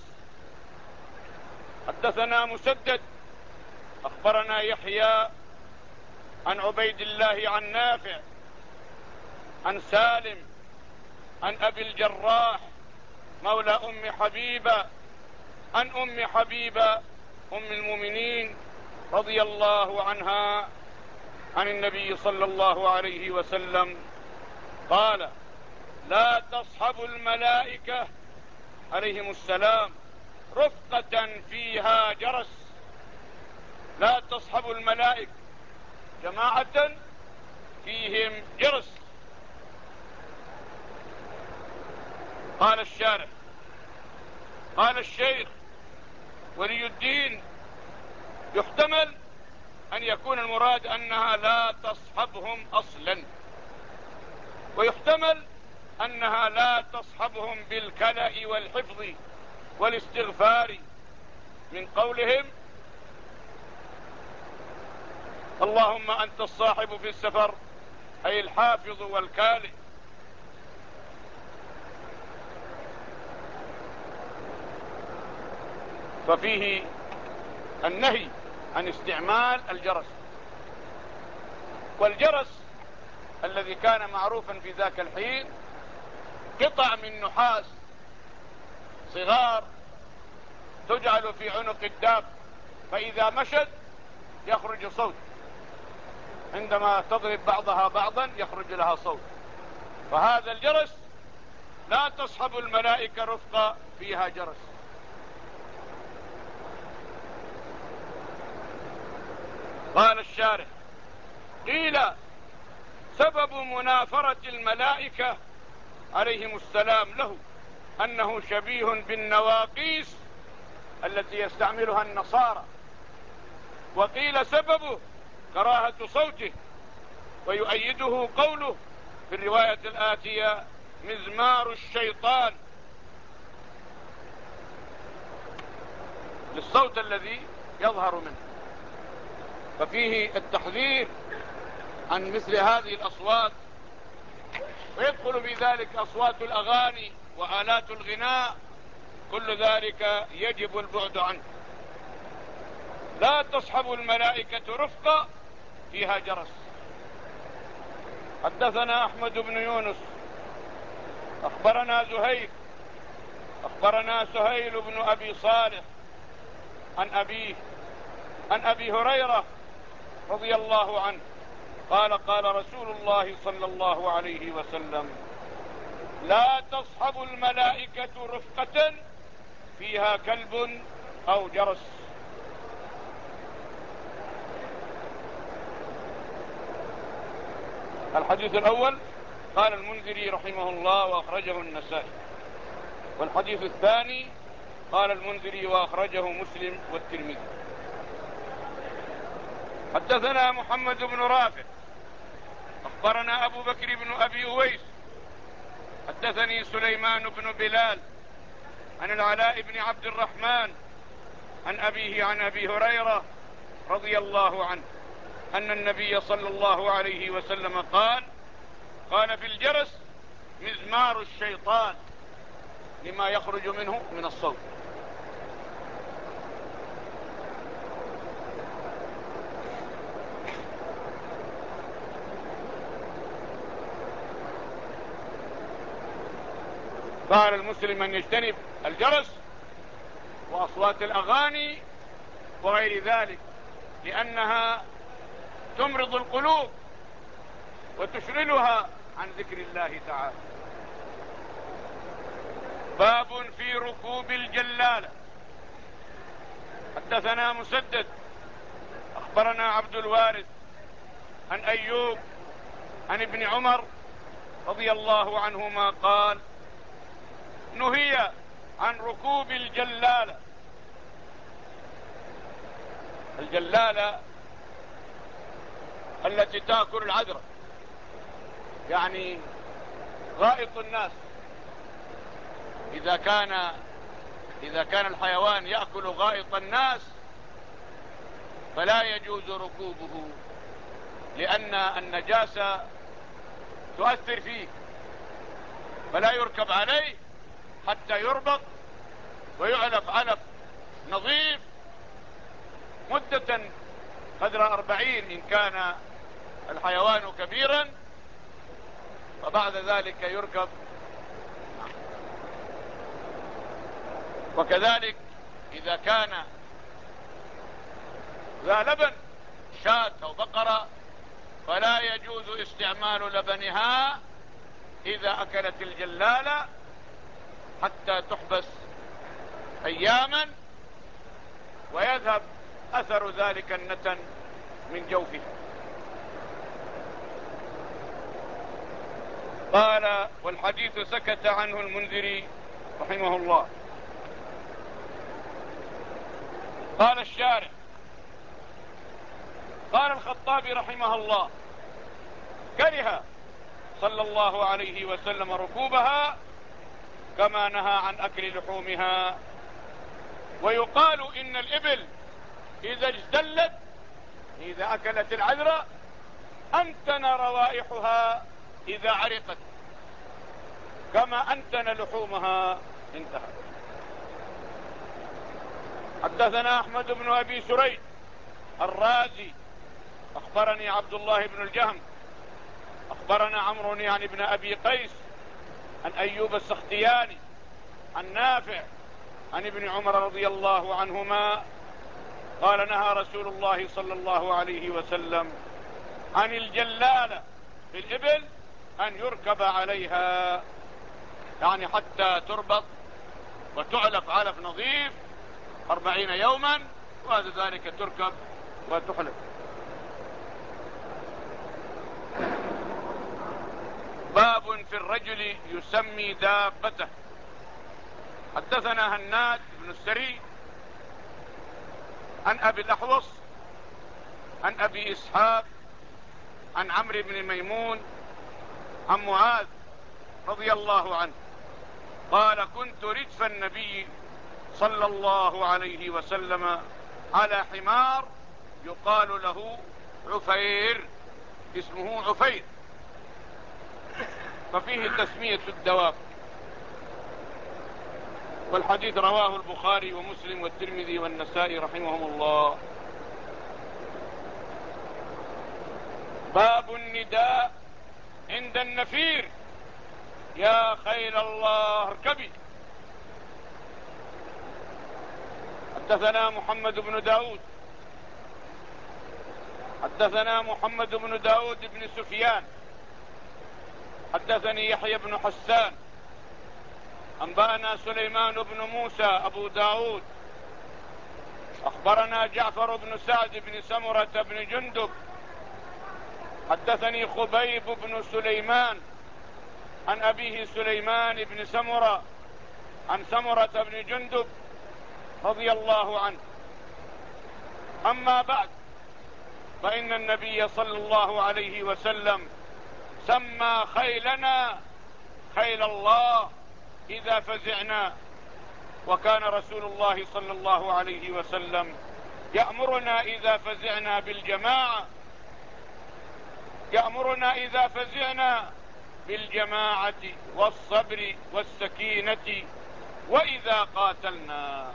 حدثنا مسدد أخبرنا يحيى عن عبيد الله عن نافع عن سالم عن أبي الجراح مولى أم حبيبة عن أم حبيبة أم المؤمنين رضي الله عنها عن النبي صلى الله عليه وسلم قال: لا تصحب الملائكة عليهم السلام رفقة فيها جرس. لا تصحب الملائكة جماعة فيهم جرس. قال الشارح قال الشيخ ولي الدين: يحتمل أن يكون المراد أنها لا تصحبهم أصلا، ويحتمل أنها لا تصحبهم بالكلأ والحفظ والاستغفار، من قولهم: اللهم أنت الصاحب في السفر، أي الحافظ والكالئ. ففيه النهي عن استعمال الجرس. والجرس الذي كان معروفا في ذاك الحين قطع من نحاس صغار تجعل في عنق الداب، فإذا مشت يخرج صوت، عندما تضرب بعضها بعضا يخرج لها صوت. فهذا الجرس لا تصحب الملائكة رفقة فيها جرس. قال الشارح: قيل سبب منافرة الملائكة عليهم السلام له أنه شبيه بالنواقيس التي يستعملها النصارى، وقيل سببه كراهة صوته، ويؤيده قوله في الرواية الآتية: مزمار الشيطان، للصوت الذي يظهر منه. ففيه التحذير عن مثل هذه الأصوات، ويدخل في ذلك أصوات الأغاني وآلات الغناء، كل ذلك يجب البعد عنه. لا تصحب الملائكة رفقة فيها جرس. حدثنا أحمد بن يونس أخبرنا زهير أخبرنا سهيل بن أبي صالح عن أبيه عن أبي هريرة رضي الله عنه قال: قال رسول الله صلى الله عليه وسلم: لا تصحب الملائكة رفقة فيها كلب أو جرس. الحديث الأول قال المنذري رحمه الله وأخرجه النسائي، والحديث الثاني قال المنذري وأخرجه مسلم والترمذي. حدثنا محمد بن رافع أخبرنا أبو بكر بن أبي أويس حدثني سليمان بن بلال عن العلاء بن عبد الرحمن عن أبيه عن أبي هريرة رضي الله عنه أن النبي صلى الله عليه وسلم قال: قال في الجرس مزمار الشيطان، لما يخرج منه من الصوت. قال المسلم أن يجتنب الجرس وأصوات الأغاني وغير ذلك، لأنها تمرض القلوب وتشغلها عن ذكر الله تعالى. باب في ركوب الجلالة. حدثنا مسدد أخبرنا عبد الوارث عن أيوب عن ابن عمر رضي الله عنهما قال: نهي عن ركوب الجلالة. الجلالة التي تأكل العذرة، يعني غائط الناس. إذا كان إذا كان الحيوان يأكل غائط الناس فلا يجوز ركوبه، لأن النجاسة تؤثر فيه، فلا يركب عليه حتى يربط ويعلف علف نظيف مدة قدر أربعين إن كان الحيوان كبيرا، وبعد ذلك يركب. وكذلك إذا كان ذا لبن، شاة أو بقرة، فلا يجوز استعمال لبنها إذا أكلت الجلالة حتى تحبس أياما ويذهب أثر ذلك النتن من جوفها. قال: والحديث سكت عنه المنذري رحمه الله. قال الشارح: قال الخطابي رحمه الله: كره صلى الله عليه وسلم ركوبها كما نهى عن أكل لحومها. ويقال إن الإبل إذا اجتلت، إذا أكلت العذرة، أنتن روائحها إذا عرقت كما أنتن لحومها. انتهى. حدثنا أحمد بن أبي سريج الرازي أخبرني عبد الله بن الجهم أخبرنا عمرو يعني بن أبي قيس عن أيوب السختياني عن نافع عن ابن عمر رضي الله عنهما قال نهى رسول الله صلى الله عليه وسلم عن الجلالة في الإبل أن يركب عليها، يعني حتى تربط وتعلف علف نظيف أربعين يوما، وبعد ذلك تركب وتحلف. باب في الرجل يسمي دابته. حدثنا هناد بن السري عن أبي الأحوص عن أبي إسحاق عن عمرو بن ميمون عن معاذ رضي الله عنه قال كنت ردف النبي صلى الله عليه وسلم على حمار يقال له عفير، اسمه عفير، ففيه تسمية الدواب. والحديث رواه البخاري ومسلم والترمذي والنسائي رحمهم الله. باب النداء عند النفير يا خيل الله اركبي. حدثنا محمد بن داود حدثنا محمد بن داود بن سفيان حدثني يحيى بن حسان أنبأنا سليمان بن موسى أبو داود أخبرنا جعفر بن سعد بن سمرة بن جندب حدثني خبيب بن سليمان عن أبيه سليمان بن سمرة عن سمرة بن جندب رضي الله عنه. أما بعد، فإن النبي صلى الله عليه وسلم سمى خيلنا خيل الله إذا فزعنا، وكان رسول الله صلى الله عليه وسلم يأمرنا إذا فزعنا بالجماعة يأمرنا إذا فزعنا بالجماعة والصبر والسكينة وإذا قاتلنا.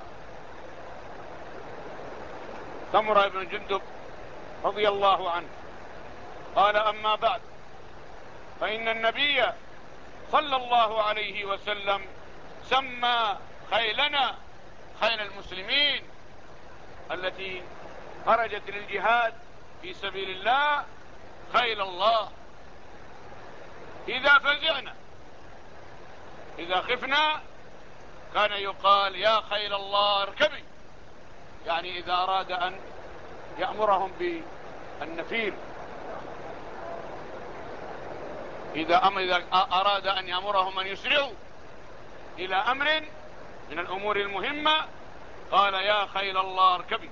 سمرة بن جندب رضي الله عنه قال أما بعد، فإن النبي صلى الله عليه وسلم سمى خيلنا خيل المسلمين التي خرجت للجهاد في سبيل الله خيل الله إذا فزعنا. إذا خفنا كان يقال يا خيل الله اركبي، يعني إذا أراد أن يأمرهم بالنفير، إذا إذا أراد أن يأمرهم أن يسرعوا إلى أمر من الأمور المهمة قال يا خيل الله اركبي.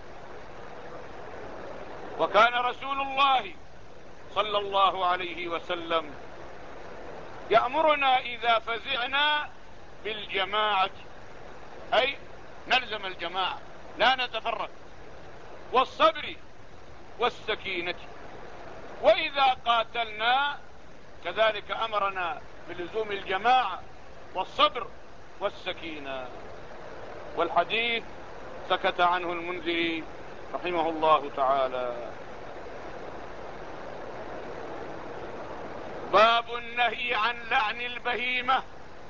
وكان رسول الله صلى الله عليه وسلم يأمرنا إذا فزعنا بالجماعة، أي نلزم الجماعة لا نتفرق، والصبر والسكينة، وإذا قاتلنا كذلك أمرنا بلزوم الجماعة والصبر والسكينة. والحديث سكت عنه المنذري رحمه الله تعالى. باب النهي عن لعن البهيمة.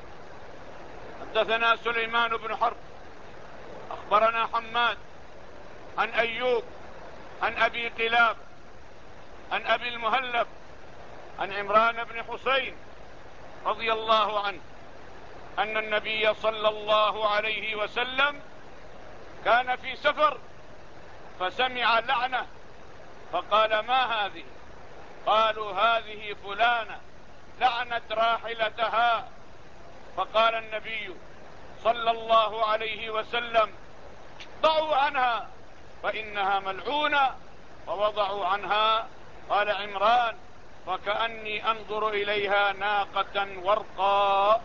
حدثنا سليمان بن حرب أخبرنا حماد عن أيوب عن أبي قلاب عن أبي المهلب عن عمران بن حسين رضي الله عنه أن النبي صلى الله عليه وسلم كان في سفر فسمع لعنة فقال ما هذه؟ قالوا هذه فلانة لعنت راحلتها. فقال النبي صلى الله عليه وسلم ضعوا عنها فإنها ملعونة، ووضعوا عنها. قال عمران فكأني أنظر إليها ناقة ورقاء.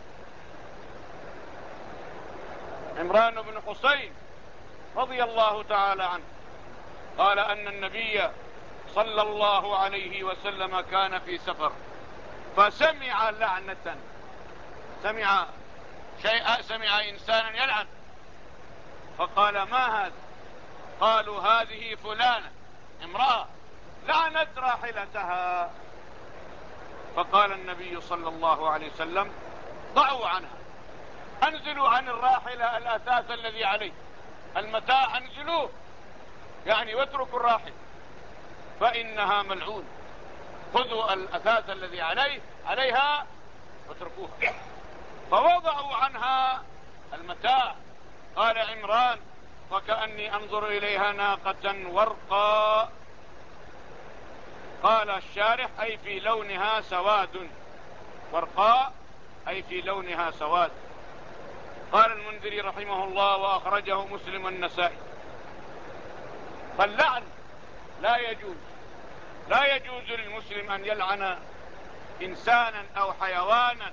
عمران بن حسين رضي الله تعالى عنه قال أن النبي صلى الله عليه وسلم كان في سفر فسمع لعنة، سمع شيء، سمع إنسانا يلعن، فقال ما هذا؟ قالوا هذه فلانة امرأة لعنت راحلتها. فقال النبي صلى الله عليه وسلم ضعوا عنها، انزلوا عن الراحلة الاثاث الذي عليه، المتاع انزلوه يعني واتركوا الراحلة فإنها ملعون، خذوا الأثاث الذي عليه عليها واتركوها. فوضعوا عنها المتاع. قال عمران وكأني أنظر إليها ناقة ورقاء. قال الشارح أي في لونها سواد، ورقاء أي في لونها سواد. قال المنذري رحمه الله وأخرجه مسلم النسائي. فاللعن لا يجوز، لا يجوز للمسلم أن يلعن إنسانا أو حيوانا،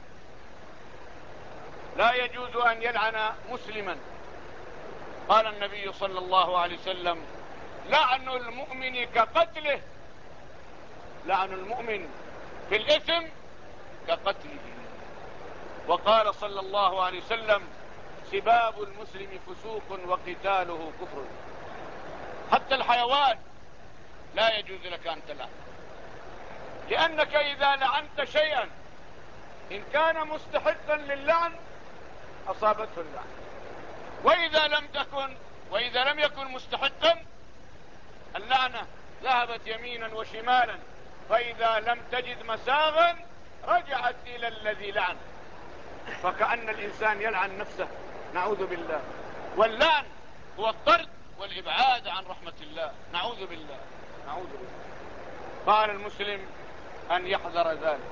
لا يجوز أن يلعن مسلما. قال النبي صلى الله عليه وسلم لعن المؤمن كقتله، لعن المؤمن في الإثم كقتله. وقال صلى الله عليه وسلم سباب المسلم فسوق وقتاله كفر. حتى الحيوان لا يجوز لك أن تلعن، لأنك إذا لعنت شيئا إن كان مستحقا للعن أصابته اللعن، وإذا لم تكن وإذا لم يكن مستحقا اللعنة ذهبت يمينا وشمالا، فإذا لم تجد مساغا رجعت إلى الذي لعن، فكأن الإنسان يلعن نفسه، نعوذ بالله. واللعن هو الطرد والإبعاد عن رحمة الله، نعوذ بالله نعوذ بالله. قال المسلم أن يحذر ذلك.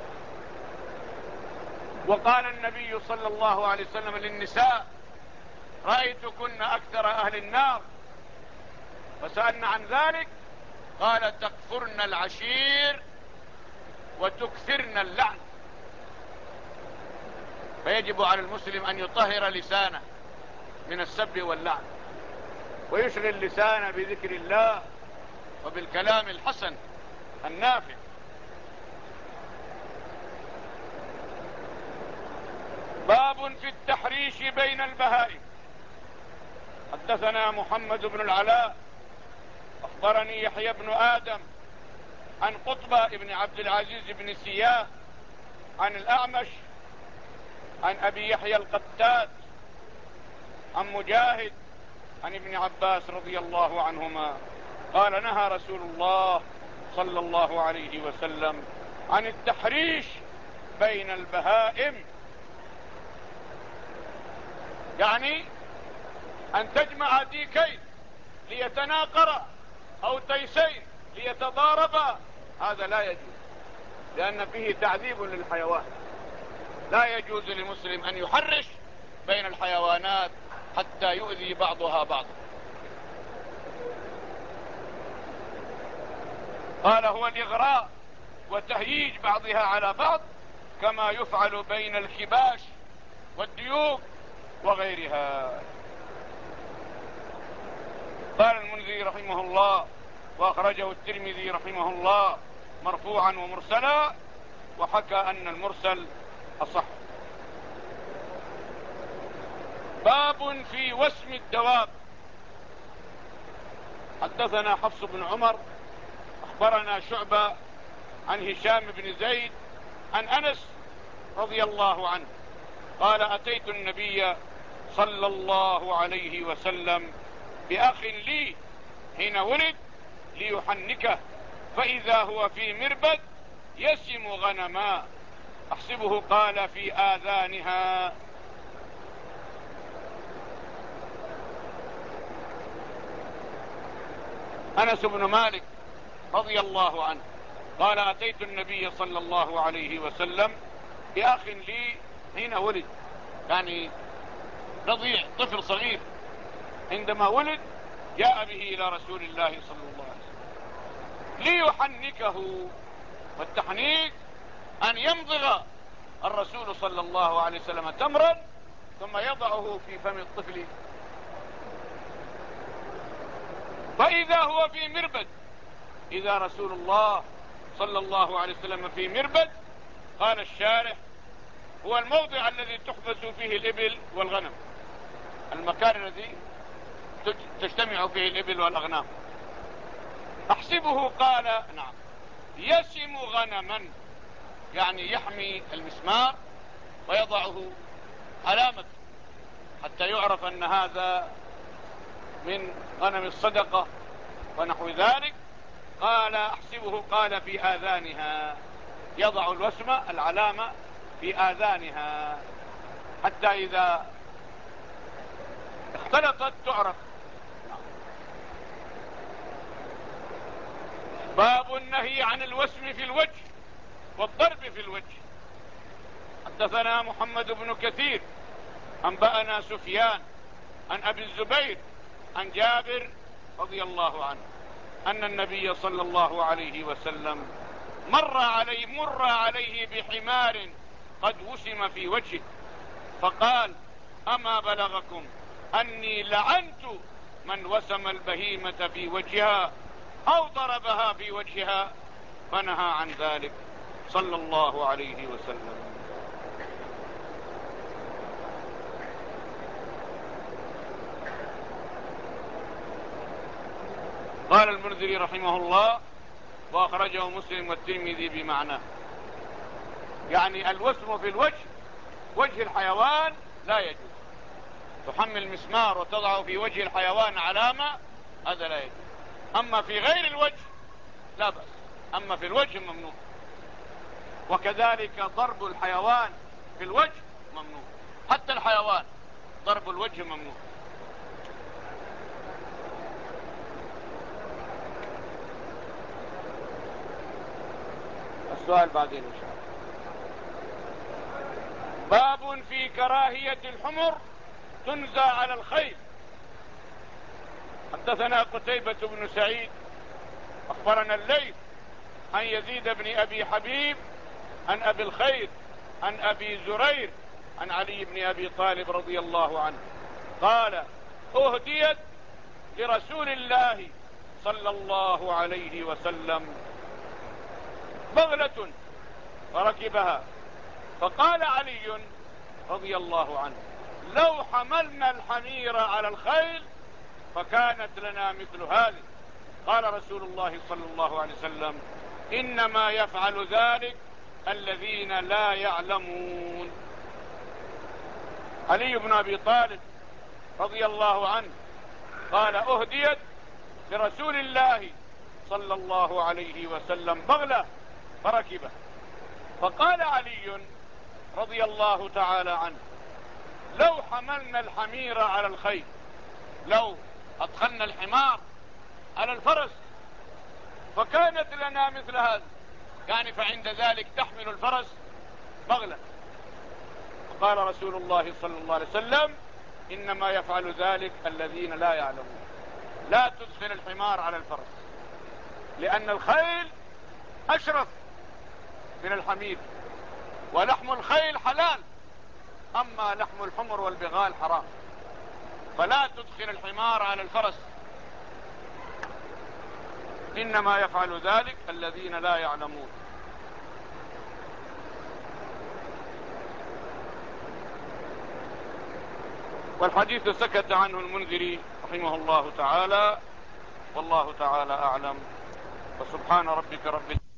وقال النبي صلى الله عليه وسلم للنساء رأيتكن أكثر أهل النار، فسألنا عن ذلك قال تكفرن العشير وتكثرن اللعن. فيجب على المسلم أن يطهر لسانه من السب واللعن، ويشغل لسانه بذكر الله وبالكلام الحسن النافع. باب في التحريش بين البهائم. حدثنا محمد بن العلاء أخبرني يحيى بن آدم عن قطبة بن عبد العزيز بن سياح عن الأعمش عن أبي يحيى القتات عن مجاهد عن ابن عباس رضي الله عنهما قال نهى رسول الله صلى الله عليه وسلم عن التحريش بين البهائم، يعني أن تجمع ديكين ليتناقرا أو تيسين ليتضاربا، هذا لا يجوز، لأن فيه تعذيب للحيوان. لا يجوز للمسلم أن يحرش بين الحيوانات حتى يؤذي بعضها بعضا. قال هو الإغراء وتهييج بعضها على بعض كما يفعل بين الكباش والديوك وغيرها. قال المنذري رحمه الله وأخرجه الترمذي رحمه الله مرفوعا ومرسلا، وحكى أن المرسل أصح. باب في وسم الدواب. حدثنا حفص بن عمر أخبرنا شعبة عن هشام بن زيد عن أنس رضي الله عنه قال أتيت النبي صلى الله عليه وسلم بأخ لي حين ولد ليحنكه، فإذا هو في مربد يسم غنما، أحسبه قال في آذانها. أنس بن مالك رضي الله عنه قال أتيت النبي صلى الله عليه وسلم بأخ لي حين ولد، يعني رضيع طفل صغير، عندما ولد جاء به إلى رسول الله صلى الله عليه وسلم ليحنكه. والتحنيك أن يمضغ الرسول صلى الله عليه وسلم تمرا ثم يضعه في فم الطفل، فإذا هو في مربد. إذا رسول الله صلى الله عليه وسلم في مربد، قال الشارح هو الموضع الذي تحبس فيه الإبل والغنم، المكان الذي تجتمع فيه الإبل والأغنام. أحسبه قال نعم يسم غنما، يعني يحمي المسمار ويضعه علامة حتى يعرف أن هذا من غنم الصدقة ونحو ذلك. قال أحسبه قال في آذانها، يضع الوسمة العلامة في آذانها حتى إذا اختلطت تعرف. باب النهي عن الوسم في الوجه والضرب في الوجه. حدثنا محمد بن كثير أنبأنا سفيان عن أبي الزبير عن جابر رضي الله عنه أن النبي صلى الله عليه وسلم مر عليه مر عليه بحمار قد وسم في وجهه فقال أما بلغكم أني لعنت من وسم البهيمة في وجهها أو ضربها في وجهها؟ فنهى عن ذلك صلى الله عليه وسلم. قال المنذري رحمه الله وأخرجه مسلم والترمذي بمعناه، يعني الوسم في الوجه، وجه الحيوان لا يجوز. تحمل مسمار وتضعه في وجه الحيوان علامة، هذا لا يجوز. أما في غير الوجه لا بأس، أما في الوجه ممنوع. وكذلك ضرب الحيوان في الوجه ممنوع، حتى الحيوان ضرب الوجه ممنوع. السؤال بعدين إن شاء الله. باب في كراهية الحمر تنزى على الخيل. حدثنا قتيبة بن سعيد أخبرنا الليث عن يزيد بن أبي حبيب عن أبي الخير عن أبي زرير عن علي بن أبي طالب رضي الله عنه قال أهديت لرسول الله صلى الله عليه وسلم بغلة فركبها، فقال علي رضي الله عنه لو حملنا الحمير على الخيل فكانت لنا مثل هذه. قال رسول الله صلى الله عليه وسلم إنما يفعل ذلك الذين لا يعلمون. علي بن أبي طالب رضي الله عنه قال أهديت لرسول الله صلى الله عليه وسلم بغلة فركبه، فقال علي رضي الله تعالى عنه لو حملنا الحمير على الخيل، لو أدخلنا الحمار على الفرس فكانت لنا مثل هذا، يعني فعند ذلك تحمل الفرس بغلة. قال رسول الله صلى الله عليه وسلم إنما يفعل ذلك الذين لا يعلمون. لا تدخل الحمار على الفرس، لأن الخيل أشرف من الحمير، ولحم الخيل حلال، أما لحم الحمر والبغال حرام. فلا تدخل الحمار على الفرس، إنما يفعل ذلك الذين لا يعلمون. والحديث سكت عنه المنذري رحمه الله تعالى، والله تعالى أعلم. وسبحان ربك رب